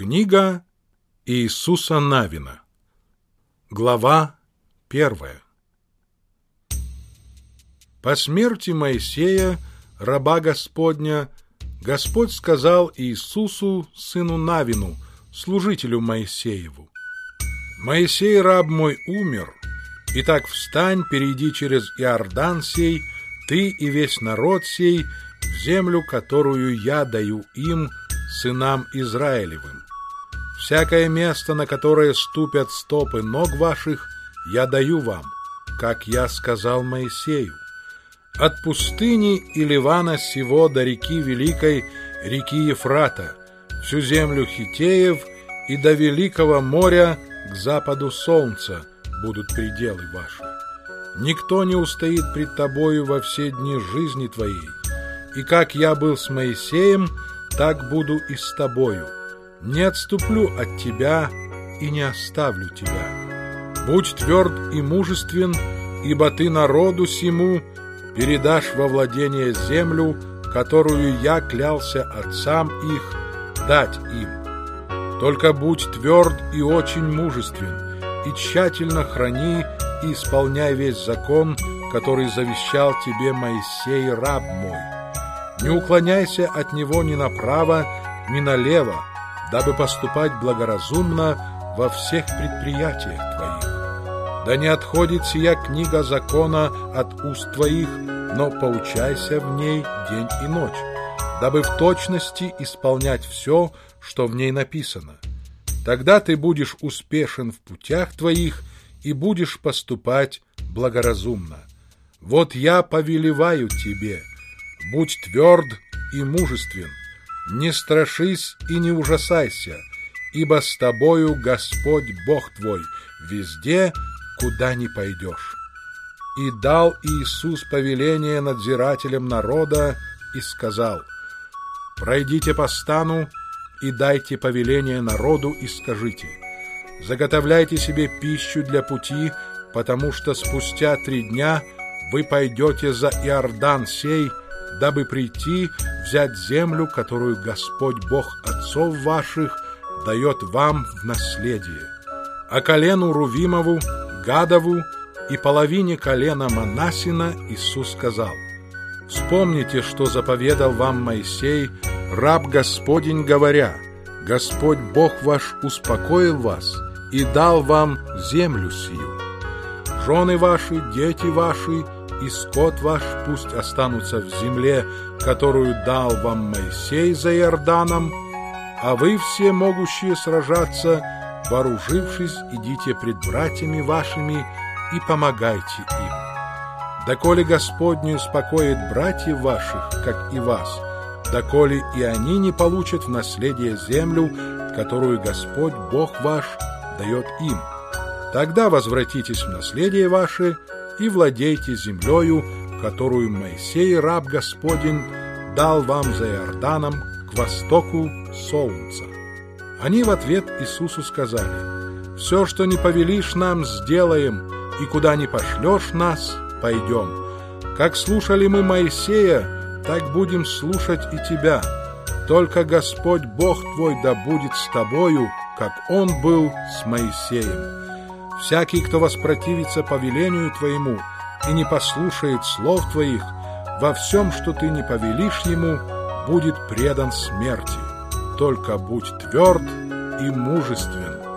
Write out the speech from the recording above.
Книга Иисуса Навина. Глава 1. По смерти Моисея, раба Господня, Господь сказал Иисусу, сыну Навину, служителю Моисееву: «Моисей, раб мой, умер. Итак, встань, перейди через Иордан сей, ты и весь народ сей, в землю, которую я даю им, сынам Израилевым. Всякое место, на которое ступят стопы ног ваших, я даю вам, как я сказал Моисею. От пустыни и Ливана сего до реки великой, реки Ефрата, всю землю Хиттеев и до великого моря к западу солнца будут пределы ваши. Никто не устоит пред тобою во все дни жизни твоей. И как я был с Моисеем, так буду и с тобою. Не отступлю от тебя и не оставлю тебя. Будь тверд и мужествен, ибо ты народу сему передашь во владение землю, которую я клялся отцам их дать им. Только будь тверд и очень мужествен, и тщательно храни и исполняй весь закон, который завещал тебе Моисей, раб мой. Не уклоняйся от него ни направо, ни налево, дабы поступать благоразумно во всех предприятиях твоих. Да не отходит сия книга закона от уст твоих, но поучайся в ней день и ночь, дабы в точности исполнять все, что в ней написано. Тогда ты будешь успешен в путях твоих и будешь поступать благоразумно. Вот я повелеваю тебе: будь тверд и мужествен, не страшись и не ужасайся, ибо с тобою Господь Бог твой везде, куда ни пойдешь». И дал Иисус повеление надзирателям народа и сказал: «Пройдите по стану и дайте повеление народу и скажите: заготовляйте себе пищу для пути, потому что спустя 3 дня вы пойдете за Иордан сей, дабы прийти взять землю, которую Господь Бог отцов ваших дает вам в наследие. А колену Рувимову, Гадову и половине колена Манассина Иисус сказал: вспомните, что заповедал вам Моисей, раб Господень, говоря: Господь Бог ваш успокоил вас и дал вам землю сию. Жены ваши, дети ваши и скот ваш пусть останутся в земле, которую дал вам Моисей за Иорданом, а вы, все могущие сражаться, вооружившись, идите пред братьями вашими и помогайте им. Доколе Господь не успокоит братьев ваших, как и вас, доколе и они не получат в наследие землю, которую Господь Бог ваш дает им. Тогда возвратитесь в наследие ваше и владейте землею, которую Моисей, раб Господень, дал вам за Иорданом к востоку солнца». Они в ответ Иисусу сказали: «Все, что не повелишь нам, сделаем, и куда не пошлешь нас, пойдем. Как слушали мы Моисея, так будем слушать и тебя. Только Господь Бог твой да будет с тобою, как Он был с Моисеем. Всякий, кто воспротивится повелению твоему и не послушает слов твоих, во всем, что ты не повелишь ему, будет предан смерти. Только будь тверд и мужествен».